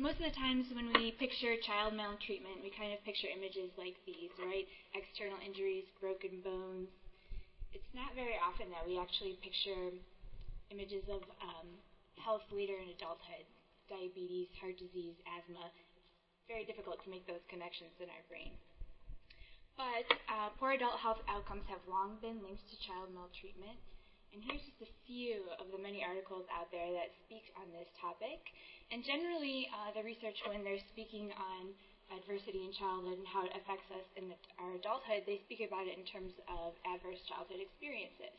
most of the times when we picture child maltreatment, we kind of picture images like these, right? External injuries, broken bones. It's not very often that we actually picture images of health later in adulthood, diabetes, heart disease, asthma. It's very difficult to make those connections in our brain. But poor adult health outcomes have long been linked to child maltreatment. And here's just a few of the many articles out there that speak on this topic. And generally, the research, when they're speaking on adversity in childhood and how it affects us in our adulthood, they speak about it in terms of adverse childhood experiences.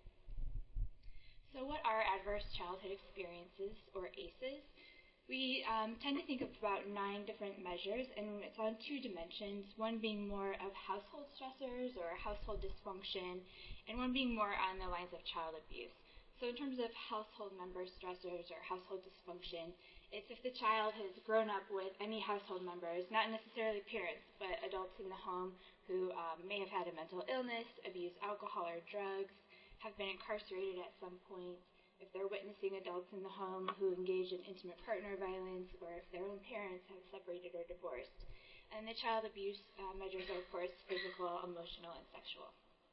So what are adverse childhood experiences, or ACEs? We tend to think of about 9 different measures, and it's on 2 dimensions, one being more of household stressors or household dysfunction, and one being more on the lines of child abuse. So in terms of household member stressors or household dysfunction, it's if the child has grown up with any household members, not necessarily parents, but adults in the home who may have had a mental illness, abused alcohol or drugs, have been incarcerated at some point, if they're witnessing adults in the home who engage in intimate partner violence, or if their own parents have separated or divorced. And the child abuse measures are, of course, physical, emotional, and sexual.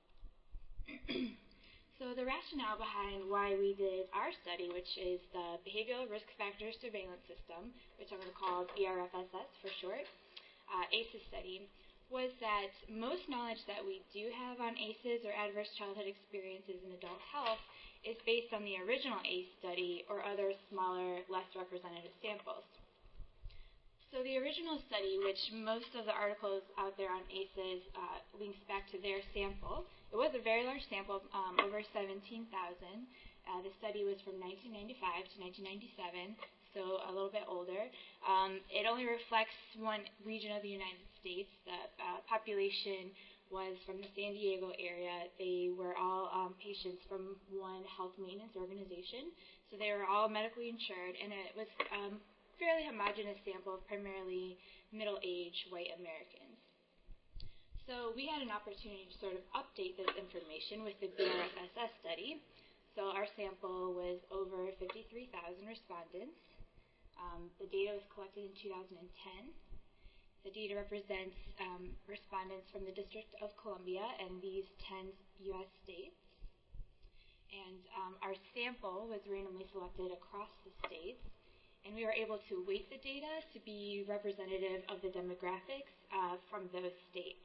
So the rationale behind why we did our study, which is the Behavioral Risk Factor Surveillance System, which I'm going to call BRFSS for short, ACEs study, was that most knowledge that we do have on ACEs, or adverse childhood experiences in adult health, is based on the original ACE study or other smaller, less representative samples. So the original study, which most of the articles out there on ACEs links back to their sample, it was a very large sample, over 17,000. The study was from 1995 to 1997, so a little bit older. It only reflects one region of the United States. The population was from the San Diego area. They were all patients from one health maintenance organization, so they were all medically insured, and it was fairly homogeneous sample of primarily middle-aged white Americans. So we had an opportunity to sort of update this information with the BRFSS study. So our sample was over 53,000 respondents. The data was collected in 2010. The data represents respondents from the District of Columbia and these 10 U.S. states. And our sample was randomly selected across the states, and we were able to weight the data to be representative of the demographics from those states.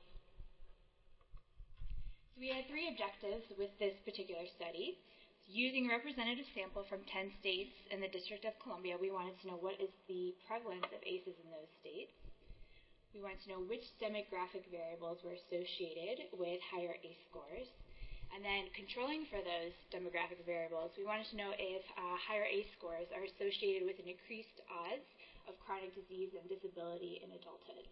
So we had 3 objectives with this particular study. Using a representative sample from 10 states and the District of Columbia, we wanted to know what is the prevalence of ACEs in those states. We wanted to know which demographic variables were associated with higher ACE scores. And then controlling for those demographic variables, we wanted to know if higher ACE scores are associated with an increased odds of chronic disease and disability in adulthood.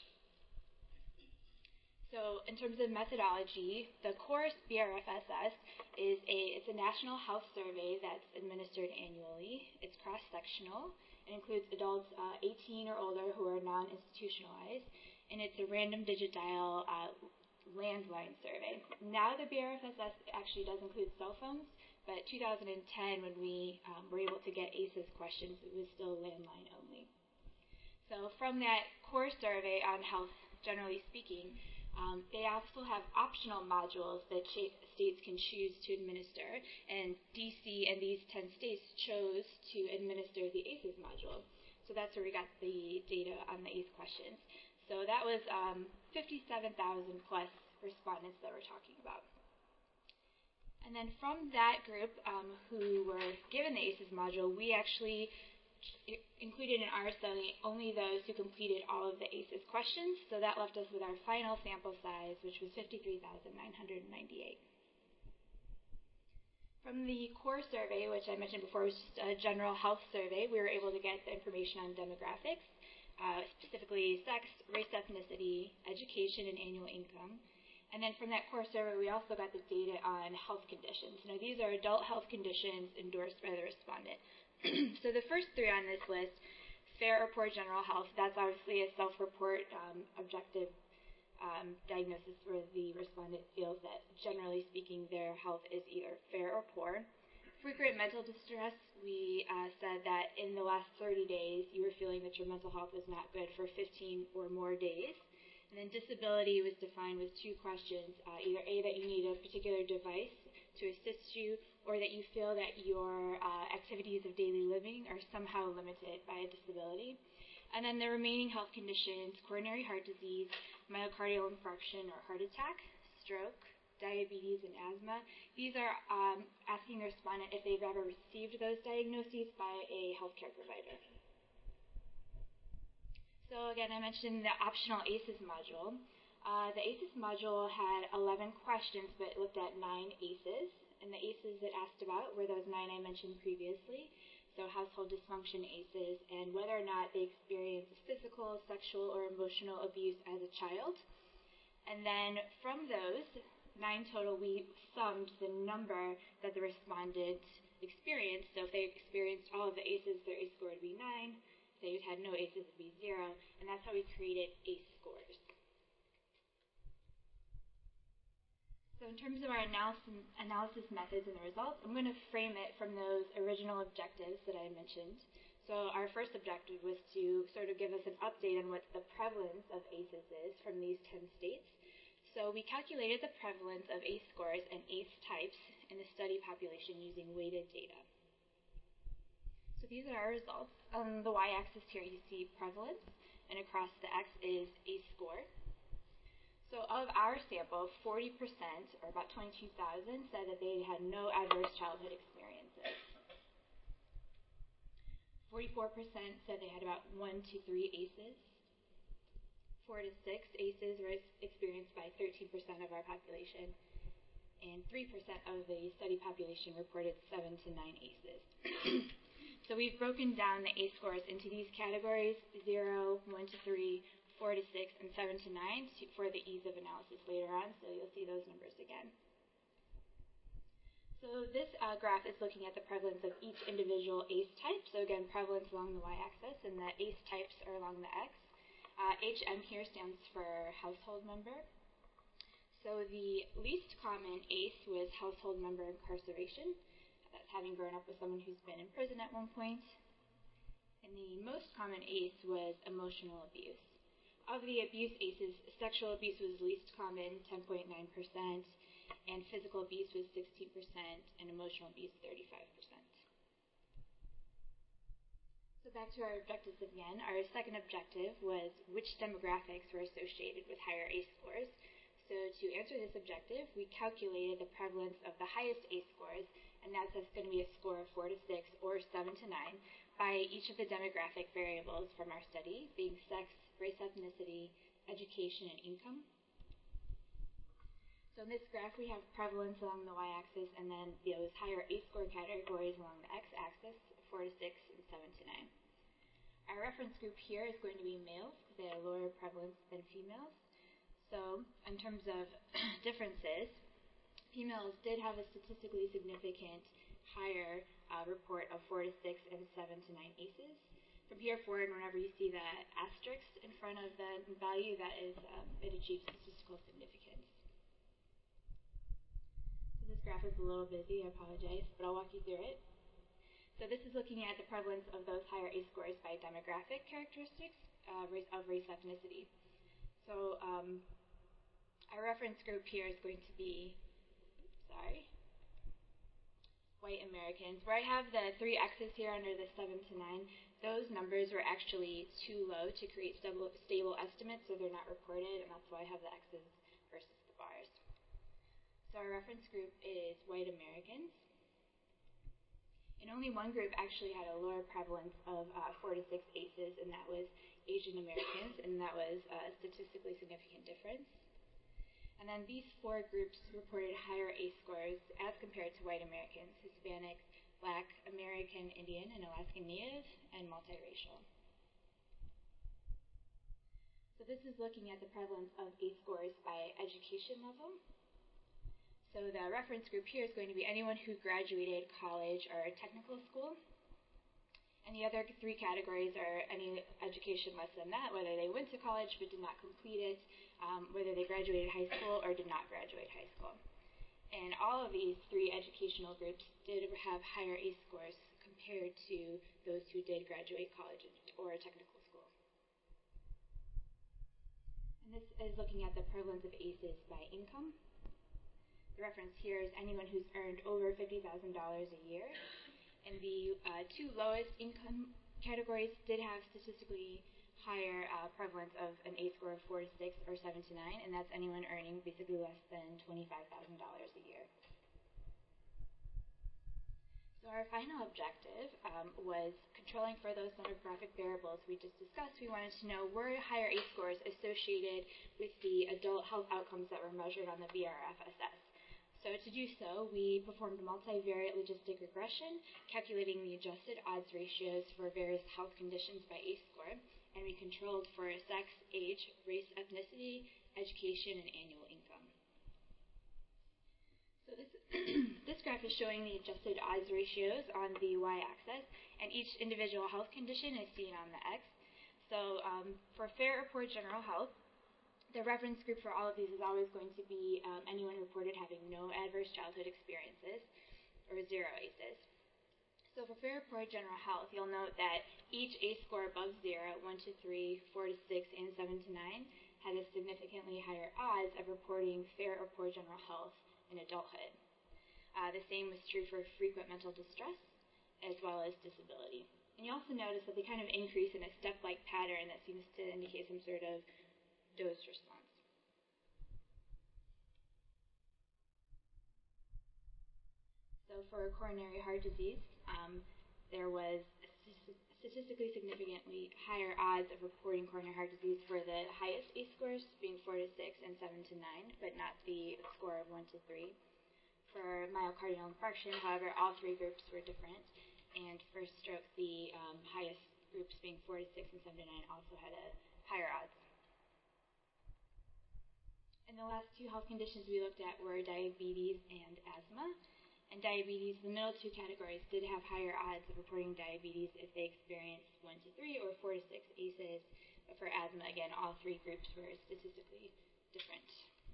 So in terms of methodology, the course BRFSS is it's a national health survey that's administered annually. It's cross-sectional. It includes adults 18 or older who are non-institutionalized, and it's a random digit dial landline survey. Now the BRFSS actually does include cell phones, but 2010, when we were able to get ACEs questions, it was still landline only. So from that core survey on health, generally speaking, they also have optional modules that states can choose to administer, and DC and these 10 states chose to administer the ACEs module. So that's where we got the data on the ACE questions. So that was 57,000 plus respondents that we're talking about. And then from that group who were given the ACEs module, we actually included in our study only those who completed all of the ACEs questions, so that left us with our final sample size, which was 53,998. From the core survey, which I mentioned before was just a general health survey, we were able to get the information on demographics, specifically sex, race, ethnicity, education, and annual income. And then from that core survey, we also got the data on health conditions. Now, these are adult health conditions endorsed by the respondent. So the first 3 on this list, fair or poor general health, that's obviously a self-report objective diagnosis where the respondent feels that, generally speaking, their health is either fair or poor. frequent mental distress, we said that in the last 30 days, you were feeling that your mental health was not good for 15 or more days. And then disability was defined with two questions, either A, that you need a particular device to assist you, or that you feel that your activities of daily living are somehow limited by a disability. And then the remaining health conditions, coronary heart disease, myocardial infarction or heart attack, stroke, diabetes, and asthma. These are asking the respondent if they've ever received those diagnoses by a healthcare provider. So again, I mentioned the optional ACEs module. The ACEs module had 11 questions, but it looked at 9 ACEs. And the ACEs it asked about were those 9 I mentioned previously. So household dysfunction ACEs, and whether or not they experienced physical, sexual, or emotional abuse as a child. And then from those 9 total, we summed the number that the respondent experienced. So if they experienced all of the ACEs, their ACE score would be 9. If they had no ACEs, it would be 0. And that's how we created ACE scores. So in terms of our analysis methods and the results, I'm going to frame it from those original objectives that I mentioned. So our first objective was to sort of give us an update on what the prevalence of ACEs is from these 10 states. So we calculated the prevalence of ACE scores and ACE types in the study population using weighted data. So these are our results. On the y-axis here you see prevalence, and across the x is ACE score. So of our sample, 40%, or about 22,000, said that they had no adverse childhood experiences. 44% said they had about 1 to 3 ACEs. 4 to 6 ACEs were experienced by 13% of our population. And 3% of the study population reported 7 to 9 ACEs. So we've broken down the ACE scores into these categories, 0, 1 to 3, 4 to 6, and 7 to 9 for the ease of analysis later on, so you'll see those numbers again. So this graph is looking at the prevalence of each individual ACE type. So again, prevalence along the y-axis, and the ACE types are along the x. HM here stands for household member. So the least common ACE was household member incarceration. That's having grown up with someone who's been in prison at one point. And the most common ACE was emotional abuse. Of the abuse ACEs, sexual abuse was least common, 10.9%, and physical abuse was 16%, and emotional abuse 35%. So back to our objectives again. Our second objective was which demographics were associated with higher ACE scores. So to answer this objective, we calculated the prevalence of the highest ACE scores, and that's going to be a score of 4 to 6 or 7 to 9 by each of the demographic variables from our study, being sex, race, ethnicity, education, and income. So in this graph, we have prevalence along the y-axis and then those higher ACE score categories along the x-axis, 4 to 6 and 7 to 9. Our reference group here is going to be males because they have lower prevalence than females. So in terms of differences, females did have a statistically significant higher report of 4 to 6 and 7 to 9 ACEs. From here forward, whenever you see that asterisk in front of the value, that is it achieved statistical significance. So this graph is a little busy, I apologize, but I'll walk you through it. So this is looking at the prevalence of those higher ACE scores by demographic characteristics of race ethnicity. So our reference group here is going to be, white Americans. Where I have the 3 X's here under the 7 to 9, those numbers were actually too low to create stable estimates, so they're not reported, and that's why I have the X's versus the bars. So our reference group is white Americans. And only one group actually had a lower prevalence of 4 to 6 ACEs, and that was Asian Americans, and that was a statistically significant difference. And then these 4 groups reported higher ACE scores as compared to white Americans, Hispanics, Black, American, Indian, and Alaskan Native, and multiracial. So this is looking at the prevalence of ACE scores by education level. So the reference group here is going to be anyone who graduated college or technical school. And the other 3 categories are any education less than that, whether they went to college but did not complete it, whether they graduated high school or did not graduate high school. And all of these three educational groups did have higher ACE scores compared to those who did graduate college or technical school. And this is looking at the prevalence of ACEs by income. The reference here is anyone who's earned over $50,000 a year. And the two lowest income categories did have statistically higher prevalence of an ACE score of 4 to 6 or 7 to 9, and that's anyone earning basically less than $25,000 a year. So our final objective was controlling for those demographic variables we just discussed. We wanted to know, were higher ACE scores associated with the adult health outcomes that were measured on the BRFSS? So to do so, we performed multivariate logistic regression, calculating the adjusted odds ratios for various health conditions by ACE score, and we controlled for sex, age, race, ethnicity, education, and annual income. So this graph is showing the adjusted odds ratios on the y-axis, and each individual health condition is seen on the x. So for fair or poor general health, the reference group for all of these is always going to be anyone reported having no adverse childhood experiences, or 0 ACEs. So for fair or poor general health, you'll note that each ACE score above 0, 1 to 3, 4 to 6, and 7 to 9, had a significantly higher odds of reporting fair or poor general health in adulthood. The same was true for frequent mental distress, as well as disability. And you also notice that they kind of increase in a step-like pattern that seems to indicate some sort of dose response. So for coronary heart disease, there was statistically significantly higher odds of reporting coronary heart disease for the highest ACE scores, being 4 to 6 and 7 to 9, but not the score of 1 to 3. For myocardial infarction, however, all three groups were different, and for stroke, the highest groups being 4 to 6 and 7 to 9 also had a higher odds. And the last two health conditions we looked at were diabetes and asthma. And diabetes, the middle two categories, did have higher odds of reporting diabetes if they experienced 1 to 3 or 4 to 6 ACEs. But for asthma, again, all three groups were statistically different.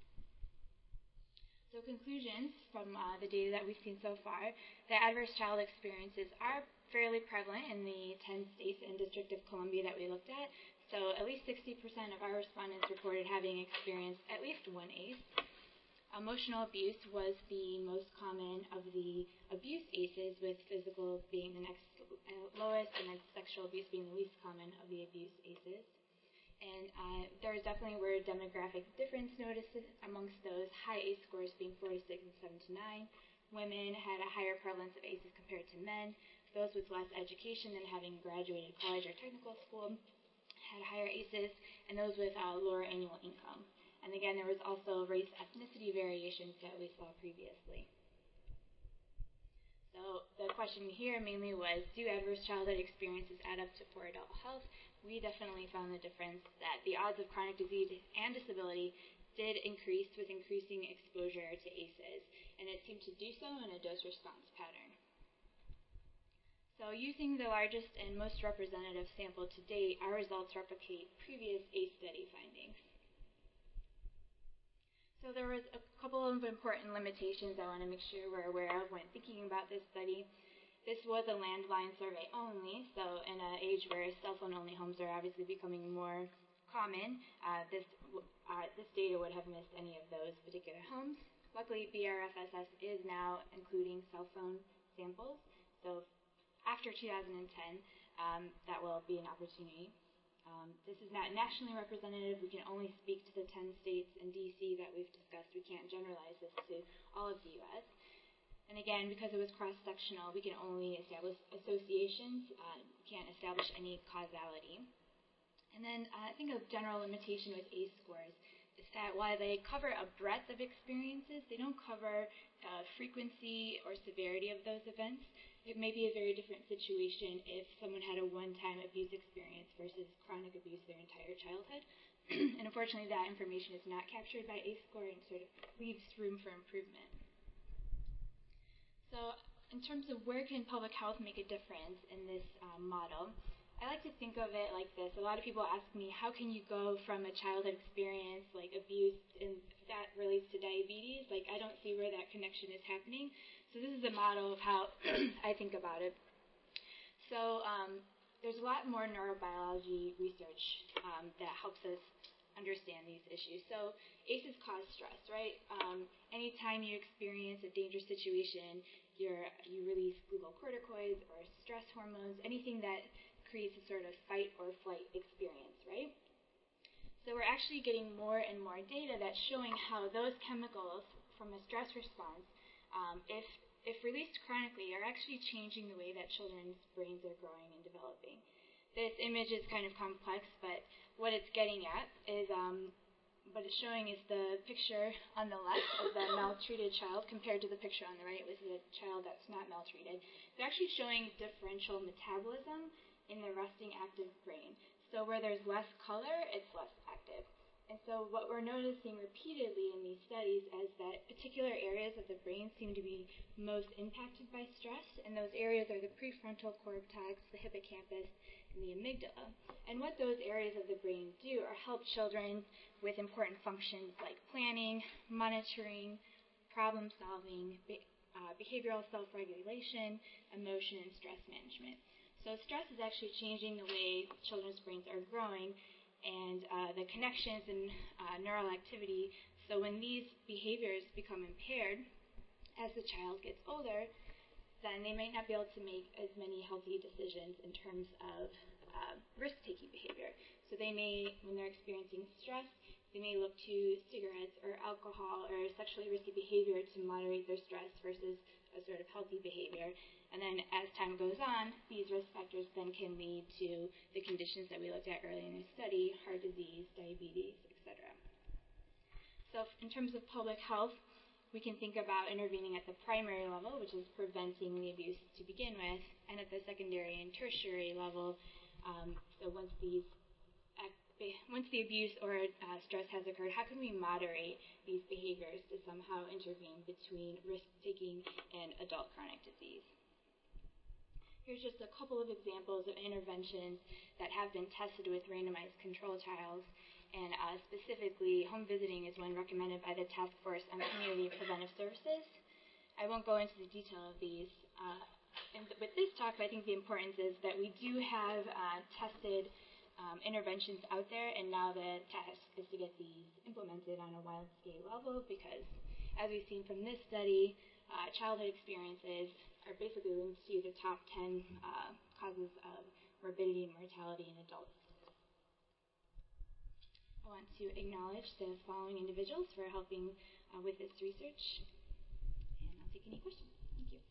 So conclusions from the data that we've seen so far, the adverse child experiences are fairly prevalent in the 10 states and District of Columbia that we looked at. So at least 60% of our respondents reported having experienced at least one ACE. Emotional abuse was the most common of the abuse ACEs, with physical being the next lowest, and then sexual abuse being the least common of the abuse ACEs. And there definitely were demographic difference noticed amongst those, high ACE scores being 4 to 6 and 7 to 9. Women had a higher prevalence of ACEs compared to men. Those with less education than having graduated college or technical school had higher ACEs, and those with lower annual income. And again, there was also race ethnicity variations that we saw previously. So the question here mainly was, do adverse childhood experiences add up to poor adult health? We definitely found the difference that the odds of chronic disease and disability did increase with increasing exposure to ACEs, and it seemed to do so in a dose-response pattern. So using the largest and most representative sample to date, our results replicate previous ACE study findings. So there was a couple of important limitations I want to make sure we're aware of when thinking about this study. This was a landline survey only, so in an age where cell phone-only homes are obviously becoming more common, this data would have missed any of those particular homes. Luckily, BRFSS is now including cell phone samples, so after 2010, that will be an opportunity. This is not nationally representative. We can only speak to the 10 states and DC that we've discussed. We can't generalize this to all of the U.S. And again, because it was cross-sectional, we can only establish associations. We can't establish any causality. And then I think a general limitation with ACE scores is that while they cover a breadth of experiences, they don't cover frequency or severity of those events. It may be a very different situation if someone had a one-time abuse experience versus chronic abuse their entire childhood. And unfortunately, that information is not captured by ACE score and sort of leaves room for improvement. So in terms of where can public health make a difference in this model, I like to think of it like this. A lot of people ask me, how can you go from a childhood experience like abuse and that relates to diabetes? Like, I don't see where that connection is happening. So this is a model of how I think about it. So there's a lot more neurobiology research that helps us understand these issues. So ACEs cause stress, right? Anytime you experience a dangerous situation, you release glucocorticoids or stress hormones, anything that creates a sort of fight or flight experience, right? So we're actually getting more and more data that's showing how those chemicals from a stress response, if released chronically, are actually changing the way that children's brains are growing and developing. This image is kind of complex, but what it's getting at is, what it's showing is the picture on the left of the maltreated child compared to the picture on the right with the child that's not maltreated. They're actually showing differential metabolism in the resting active brain. So where there's less color, it's less active. And so what we're noticing repeatedly in these studies is that particular areas of the brain seem to be most impacted by stress, and those areas are the prefrontal cortex, the hippocampus, and the amygdala. And what those areas of the brain do are help children with important functions like planning, monitoring, problem solving, behavioral self-regulation, emotion, and stress management. So stress is actually changing the way children's brains are growing and the connections in neural activity. So when these behaviors become impaired as the child gets older, then they might not be able to make as many healthy decisions in terms of risk-taking behavior. So they may, when they're experiencing stress, they may look to cigarettes or alcohol or sexually risky behavior to moderate their stress versus a sort of healthy behavior. And then as time goes on, these risk factors then can lead to the conditions that we looked at earlier in the study, heart disease, diabetes, etc. So in terms of public health, we can think about intervening at the primary level, which is preventing the abuse to begin with, and at the secondary and tertiary level, so once the abuse or stress has occurred, how can we moderate these behaviors to somehow intervene between risk-taking and adult chronic disease? Here's just a couple of examples of interventions that have been tested with randomized control trials, and specifically home visiting is one recommended by the Task Force on Community Preventive Services. I won't go into the detail of these. And with this talk, I think the importance is that we do have tested interventions out there, and now the task is to get these implemented on a wide-scale level because, as we've seen from this study, childhood experiences are basically linked to the top 10 causes of morbidity and mortality in adults. I want to acknowledge the following individuals for helping with this research, and I'll take any questions. Thank you.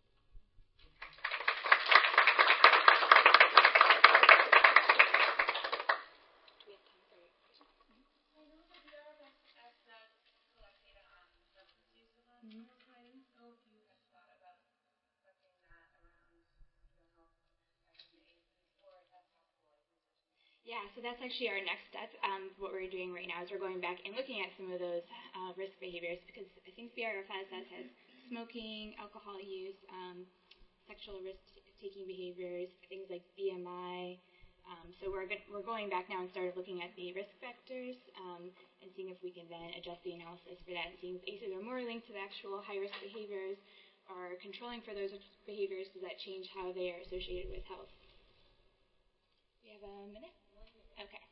Do we have time for questions? I know that BRFS does collect data on substance use among girls, so I didn't know if you had thought about collecting that around mental health as an ACEs, or if that's possible as research. Yeah, so that's actually our next step. What we're doing right now is we're going back and looking at some of those risk behaviors because I think BRFS has smoking, alcohol use, sexual risk-taking behaviors, things like BMI. So we're going back now and started looking at the risk factors and seeing if we can then adjust the analysis for that and seeing if ACEs are more linked to the actual high-risk behaviors or controlling for those behaviors. Does that change how they are associated with health? We have a minute? Okay.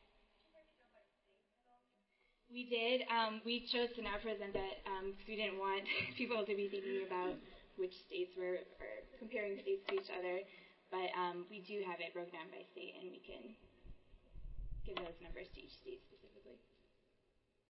We did. We chose to not present that because we didn't want people to be thinking about which states were comparing states to each other. But we do have it broken down by state, and we can give those numbers to each state specifically.